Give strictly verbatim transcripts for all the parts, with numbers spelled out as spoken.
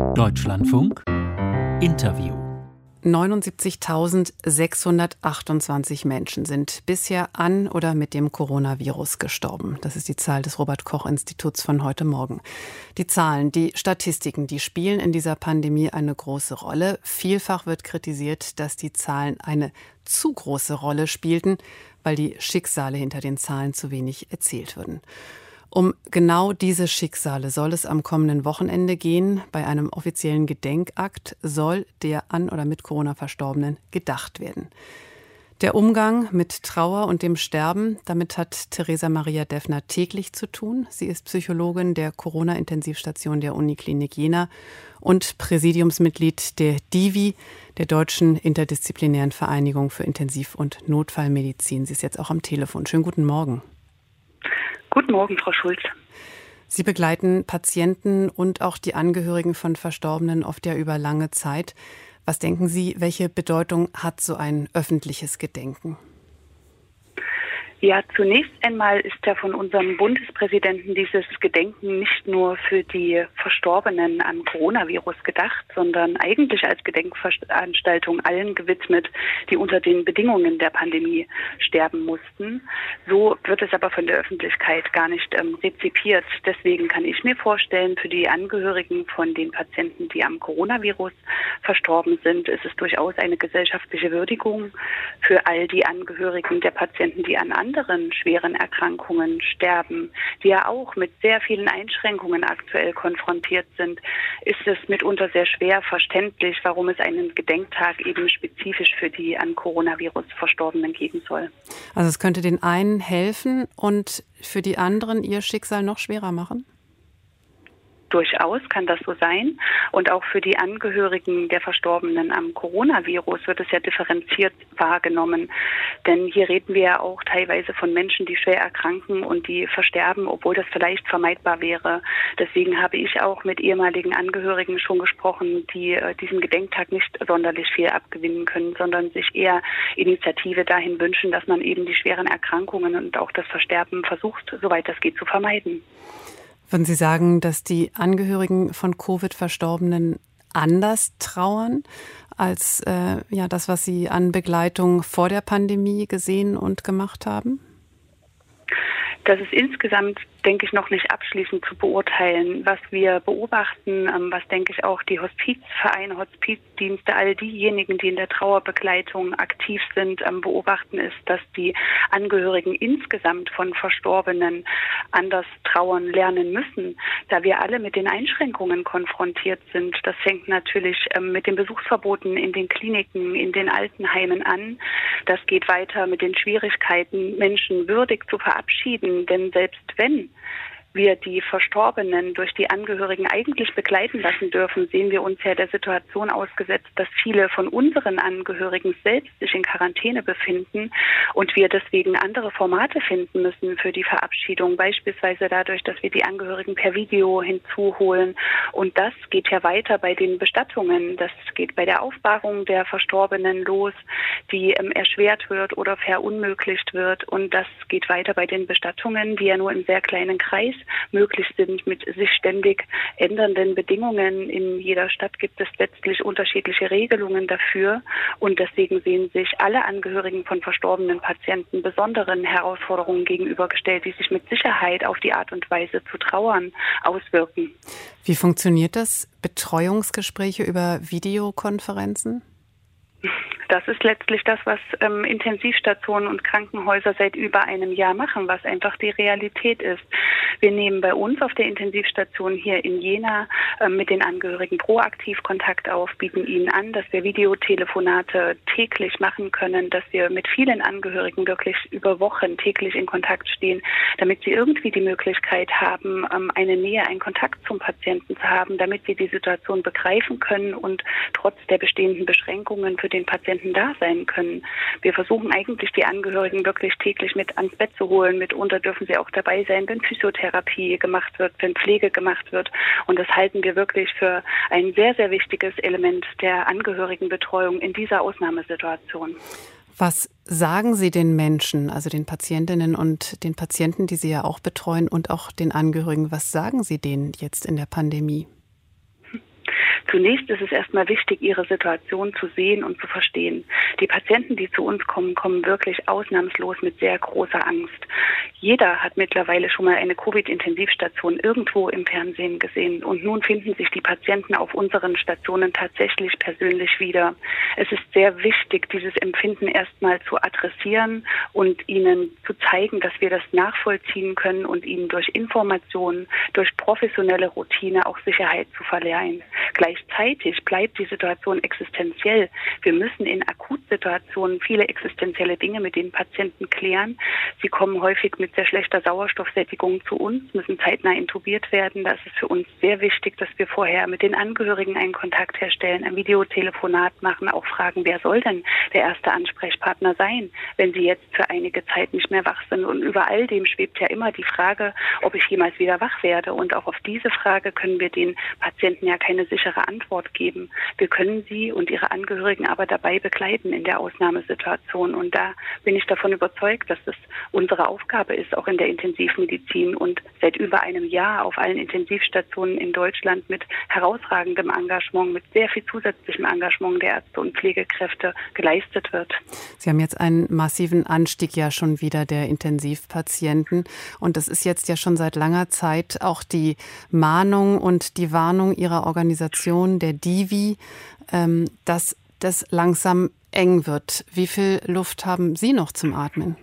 Deutschlandfunk Interview. neunundsiebzigtausendsechshundertachtundzwanzig Menschen sind bisher an oder mit dem Coronavirus gestorben. Das ist die Zahl des Robert-Koch-Instituts von heute Morgen. Die Zahlen, die Statistiken, die spielen in dieser Pandemie eine große Rolle. Vielfach wird kritisiert, dass die Zahlen eine zu große Rolle spielten, weil die Schicksale hinter den Zahlen zu wenig erzählt würden. Um genau diese Schicksale soll es am kommenden Wochenende gehen. Bei einem offiziellen Gedenkakt soll der an oder mit Corona Verstorbenen gedacht werden. Der Umgang mit Trauer und dem Sterben, damit hat Theresa Maria Deffner täglich zu tun. Sie ist Psychologin der Corona-Intensivstation der Uniklinik Jena und Präsidiumsmitglied der D I V I, der Deutschen Interdisziplinären Vereinigung für Intensiv- und Notfallmedizin. Sie ist jetzt auch am Telefon. Schönen guten Morgen. Guten Morgen, Frau Schulz. Sie begleiten Patienten und auch die Angehörigen von Verstorbenen oft ja über lange Zeit. Was denken Sie, welche Bedeutung hat so ein öffentliches Gedenken? Ja, zunächst einmal ist ja von unserem Bundespräsidenten dieses Gedenken nicht nur für die Verstorbenen am Coronavirus gedacht, sondern eigentlich als Gedenkveranstaltung allen gewidmet, die unter den Bedingungen der Pandemie sterben mussten. So wird es aber von der Öffentlichkeit gar nicht ähm, rezipiert. Deswegen kann ich mir vorstellen, für die Angehörigen von den Patienten, die am Coronavirus verstorben sind, ist es durchaus eine gesellschaftliche Würdigung. Für all die Angehörigen der Patienten, die an anderen schweren Erkrankungen sterben, die ja auch mit sehr vielen Einschränkungen aktuell konfrontiert sind, ist es mitunter sehr schwer verständlich, warum es einen Gedenktag eben spezifisch für die an Coronavirus Verstorbenen geben soll. Also es könnte den einen helfen und für die anderen ihr Schicksal noch schwerer machen? Durchaus kann das so sein. Und auch für die Angehörigen der Verstorbenen am Coronavirus wird es ja differenziert wahrgenommen. Denn hier reden wir ja auch teilweise von Menschen, die schwer erkranken und die versterben, obwohl das vielleicht vermeidbar wäre. Deswegen habe ich auch mit ehemaligen Angehörigen schon gesprochen, die äh, diesem Gedenktag nicht sonderlich viel abgewinnen können, sondern sich eher Initiative dahin wünschen, dass man eben die schweren Erkrankungen und auch das Versterben versucht, soweit das geht, zu vermeiden. Würden Sie sagen, dass die Angehörigen von Covid-Verstorbenen anders trauern als äh, ja, das, was Sie an Begleitung vor der Pandemie gesehen und gemacht haben? Das ist insgesamt, denke ich, noch nicht abschließend zu beurteilen. Was wir beobachten, was, denke ich, auch die Hospizvereine, Hospizdienste, all diejenigen, die in der Trauerbegleitung aktiv sind, beobachten, ist, dass die Angehörigen insgesamt von Verstorbenen anders trauern lernen müssen, da wir alle mit den Einschränkungen konfrontiert sind. Das fängt natürlich mit den Besuchsverboten in den Kliniken, in den Altenheimen an. Das geht weiter mit den Schwierigkeiten, Menschen würdig zu verabschieden. Denn selbst wenn wir die Verstorbenen durch die Angehörigen eigentlich begleiten lassen dürfen, sehen wir uns ja der Situation ausgesetzt, dass viele von unseren Angehörigen selbst sich in Quarantäne befinden und wir deswegen andere Formate finden müssen für die Verabschiedung, beispielsweise dadurch, dass wir die Angehörigen per Video hinzuholen. Und das geht ja weiter bei den Bestattungen. Das geht bei der Aufbahrung der Verstorbenen los, die ähm, erschwert wird oder verunmöglicht wird. Und das geht weiter bei den Bestattungen, die ja nur im sehr kleinen Kreis möglich sind mit sich ständig ändernden Bedingungen. In jeder Stadt gibt es letztlich unterschiedliche Regelungen dafür und deswegen sehen sich alle Angehörigen von verstorbenen Patienten besonderen Herausforderungen gegenübergestellt, die sich mit Sicherheit auf die Art und Weise zu trauern auswirken. Wie funktioniert das? Betreuungsgespräche über Videokonferenzen? Das ist letztlich das, was ähm, Intensivstationen und Krankenhäuser seit über einem Jahr machen, was einfach die Realität ist. Wir nehmen bei uns auf der Intensivstation hier in Jena äh, mit den Angehörigen proaktiv Kontakt auf, bieten ihnen an, dass wir Videotelefonate täglich machen können, dass wir mit vielen Angehörigen wirklich über Wochen täglich in Kontakt stehen, damit sie irgendwie die Möglichkeit haben, ähm, eine Nähe, einen Kontakt zum Patienten zu haben, damit sie die Situation begreifen können und trotz der bestehenden Beschränkungen für den Patienten da sein können. Wir versuchen eigentlich, die Angehörigen wirklich täglich mit ans Bett zu holen. Mitunter dürfen sie auch dabei sein, wenn Physiotherapie gemacht wird, wenn Pflege gemacht wird. Und das halten wir wirklich für ein sehr, sehr wichtiges Element der Angehörigenbetreuung in dieser Ausnahmesituation. Was sagen Sie den Menschen, also den Patientinnen und den Patienten, die Sie ja auch betreuen und auch den Angehörigen, was sagen Sie denen jetzt in der Pandemie? Zunächst ist es erstmal wichtig, ihre Situation zu sehen und zu verstehen. Die Patienten, die zu uns kommen, kommen wirklich ausnahmslos mit sehr großer Angst. Jeder hat mittlerweile schon mal eine Covid-Intensivstation irgendwo im Fernsehen gesehen. Und nun finden sich die Patienten auf unseren Stationen tatsächlich persönlich wieder. Es ist sehr wichtig, dieses Empfinden erstmal zu adressieren und ihnen zu zeigen, dass wir das nachvollziehen können und ihnen durch Informationen, durch professionelle Routine auch Sicherheit zu verleihen. Gleichzeitig bleibt die Situation existenziell. Wir müssen in Akutsituationen viele existenzielle Dinge mit den Patienten klären. Sie kommen häufig mit sehr schlechter Sauerstoffsättigung zu uns, müssen zeitnah intubiert werden. Da ist es für uns sehr wichtig, dass wir vorher mit den Angehörigen einen Kontakt herstellen, ein Videotelefonat machen, auch fragen, wer soll denn der erste Ansprechpartner sein, wenn sie jetzt für einige Zeit nicht mehr wach sind. Und über all dem schwebt ja immer die Frage, ob ich jemals wieder wach werde. Und auch auf diese Frage können wir den Patienten ja keine sichere Antwort geben. Wir können sie und ihre Angehörigen aber dabei begleiten in der Ausnahmesituation. Und da bin ich davon überzeugt, dass es unsere Aufgabe ist, auch in der Intensivmedizin und seit über einem Jahr auf allen Intensivstationen in Deutschland mit herausragendem Engagement, mit sehr viel zusätzlichem Engagement der Ärzte und Pflegekräfte geleistet wird. Sie haben jetzt einen massiven Anstieg ja schon wieder der Intensivpatienten. Und das ist jetzt ja schon seit langer Zeit auch die Mahnung und die Warnung Ihrer Organisation, der Divi, ähm, dass das langsam eng wird. Wie viel Luft haben Sie noch zum Atmen?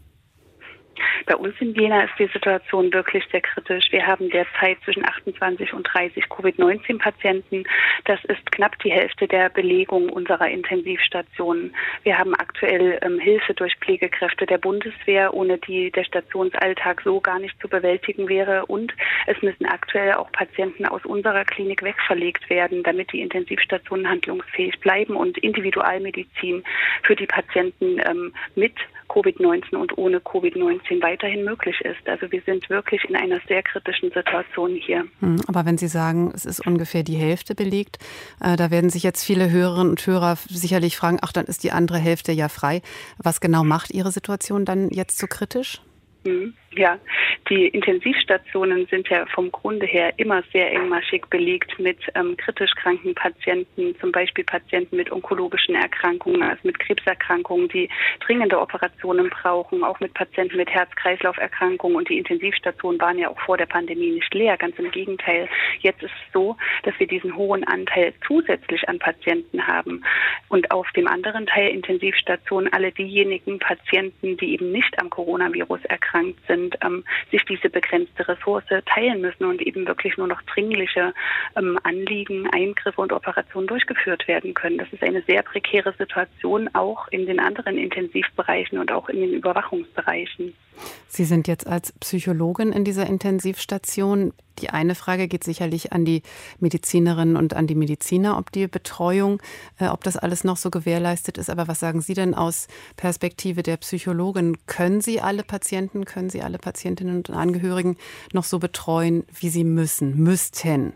Bei uns in Jena ist die Situation wirklich sehr kritisch. Wir haben derzeit zwischen achtundzwanzig und dreißig Covid neunzehn Patienten. Das ist knapp die Hälfte der Belegung unserer Intensivstationen. Wir haben aktuell ähm, Hilfe durch Pflegekräfte der Bundeswehr, ohne die der Stationsalltag so gar nicht zu bewältigen wäre. Und es müssen aktuell auch Patienten aus unserer Klinik wegverlegt werden, damit die Intensivstationen handlungsfähig bleiben und Individualmedizin für die Patienten ähm, mit Covid neunzehn und ohne Covid neunzehn weiterhin möglich ist. Also wir sind wirklich in einer sehr kritischen Situation hier. Aber wenn Sie sagen, es ist ungefähr die Hälfte belegt, äh, da werden sich jetzt viele Hörerinnen und Hörer sicherlich fragen, ach, dann ist die andere Hälfte ja frei. Was genau macht Ihre Situation dann jetzt so kritisch? Ja, die Intensivstationen sind ja vom Grunde her immer sehr engmaschig belegt mit ähm, kritisch kranken Patienten, zum Beispiel Patienten mit onkologischen Erkrankungen, also mit Krebserkrankungen, die dringende Operationen brauchen, auch mit Patienten mit Herz-Kreislauf-Erkrankungen. Und die Intensivstationen waren ja auch vor der Pandemie nicht leer, ganz im Gegenteil. Jetzt ist es so, dass wir diesen hohen Anteil zusätzlich an Patienten haben. Und auf dem anderen Teil Intensivstationen alle diejenigen Patienten, die eben nicht am Coronavirus erkrankt sind, ähm, sich diese begrenzte Ressource teilen müssen und eben wirklich nur noch dringliche ähm, Anliegen, Eingriffe und Operationen durchgeführt werden können. Das ist eine sehr prekäre Situation, auch in den anderen Intensivbereichen und auch in den Überwachungsbereichen. Sie sind jetzt als Psychologin in dieser Intensivstation. Die eine Frage geht sicherlich an die Medizinerinnen und an die Mediziner, ob die Betreuung, äh, ob das alles noch so gewährleistet ist. Aber was sagen Sie denn aus Perspektive der Psychologin? Können Sie alle Patienten, können Sie alle Patientinnen und Angehörigen noch so betreuen, wie sie müssen, müssten?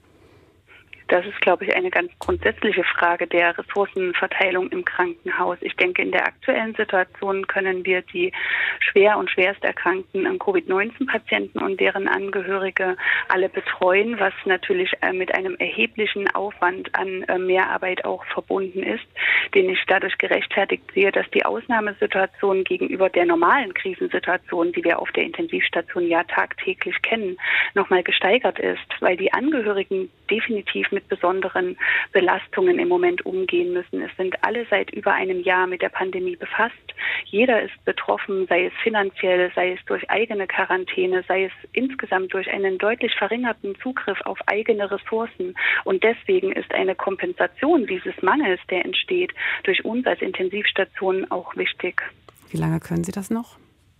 Das ist, glaube ich, eine ganz grundsätzliche Frage der Ressourcenverteilung im Krankenhaus. Ich denke, in der aktuellen Situation können wir die schwer und schwerst erkrankten Covid neunzehn Patienten und deren Angehörige alle betreuen, was natürlich mit einem erheblichen Aufwand an Mehrarbeit auch verbunden ist, den ich dadurch gerechtfertigt sehe, dass die Ausnahmesituation gegenüber der normalen Krisensituation, die wir auf der Intensivstation ja tagtäglich kennen, nochmal gesteigert ist, weil die Angehörigen definitiv mit besonderen Belastungen im Moment umgehen müssen. Es sind alle seit über einem Jahr mit der Pandemie befasst. Jeder ist betroffen, sei es finanziell, sei es durch eigene Quarantäne, sei es insgesamt durch einen deutlich verringerten Zugriff auf eigene Ressourcen. Und deswegen ist eine Kompensation dieses Mangels, der entsteht, durch uns als Intensivstation auch wichtig. Wie lange können Sie das noch?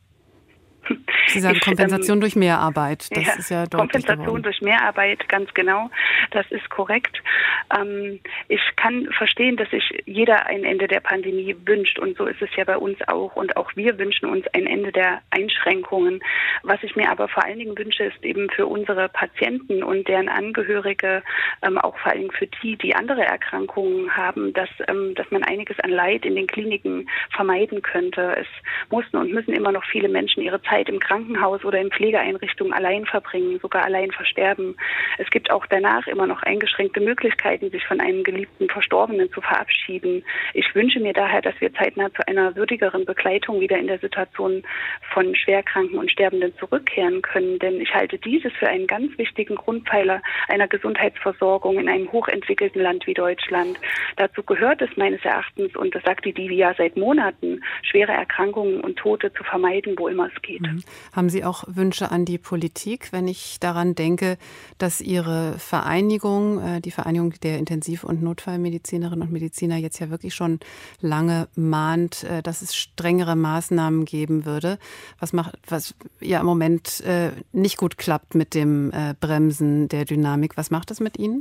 Sie sagen ich, Kompensation ähm, durch Mehrarbeit. Das ja, ist ja deutlich Kompensation geworden. durch Mehrarbeit, ganz genau. Das ist korrekt. Ähm, ich kann verstehen, dass sich jeder ein Ende der Pandemie wünscht. Und so ist es ja bei uns auch. Und auch wir wünschen uns ein Ende der Einschränkungen. Was ich mir aber vor allen Dingen wünsche, ist eben für unsere Patienten und deren Angehörige, ähm, auch vor allen Dingen für die, die andere Erkrankungen haben, dass, ähm, dass man einiges an Leid in den Kliniken vermeiden könnte. Es mussten und müssen immer noch viele Menschen ihre Zeit im Krankenhaus Krankenhaus oder in Pflegeeinrichtungen allein verbringen, sogar allein versterben. Es gibt auch danach immer noch eingeschränkte Möglichkeiten, sich von einem geliebten Verstorbenen zu verabschieden. Ich wünsche mir daher, dass wir zeitnah zu einer würdigeren Begleitung wieder in der Situation von Schwerkranken und Sterbenden zurückkehren können. Denn ich halte dieses für einen ganz wichtigen Grundpfeiler einer Gesundheitsversorgung in einem hochentwickelten Land wie Deutschland. Dazu gehört es meines Erachtens, und das sagt die D I V I ja seit Monaten, schwere Erkrankungen und Tote zu vermeiden, wo immer es geht. Mhm. Haben Sie auch Wünsche an die Politik, wenn ich daran denke, dass Ihre Vereinigung, die Vereinigung der Intensiv- und Notfallmedizinerinnen und Mediziner jetzt ja wirklich schon lange mahnt, dass es strengere Maßnahmen geben würde, was macht, was ja im Moment nicht gut klappt mit dem Bremsen der Dynamik. Was macht das mit Ihnen?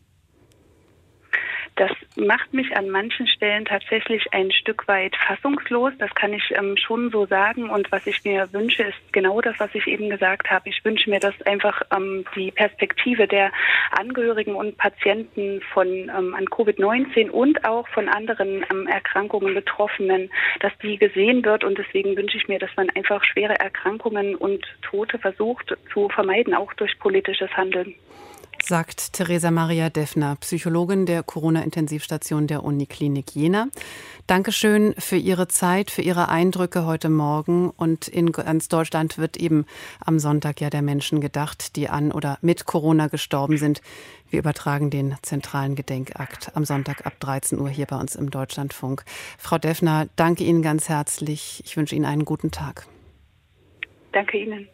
Das macht mich an manchen Stellen tatsächlich ein Stück weit fassungslos. Das kann ich ähm, schon so sagen. Und was ich mir wünsche, ist genau das, was ich eben gesagt habe. Ich wünsche mir, dass einfach ähm, die Perspektive der Angehörigen und Patienten von ähm, an Covid neunzehn und auch von anderen ähm, Erkrankungen Betroffenen, dass die gesehen wird. Und deswegen wünsche ich mir, dass man einfach schwere Erkrankungen und Tote versucht zu vermeiden, auch durch politisches Handeln. Sagt Theresa Maria Deffner, Psychologin der Corona-Intensivstation der Uniklinik Jena. Dankeschön für Ihre Zeit, für Ihre Eindrücke heute Morgen. Und in ganz Deutschland wird eben am Sonntag ja der Menschen gedacht, die an oder mit Corona gestorben sind. Wir übertragen den zentralen Gedenkakt am Sonntag ab dreizehn Uhr hier bei uns im Deutschlandfunk. Frau Deffner, danke Ihnen ganz herzlich. Ich wünsche Ihnen einen guten Tag. Danke Ihnen.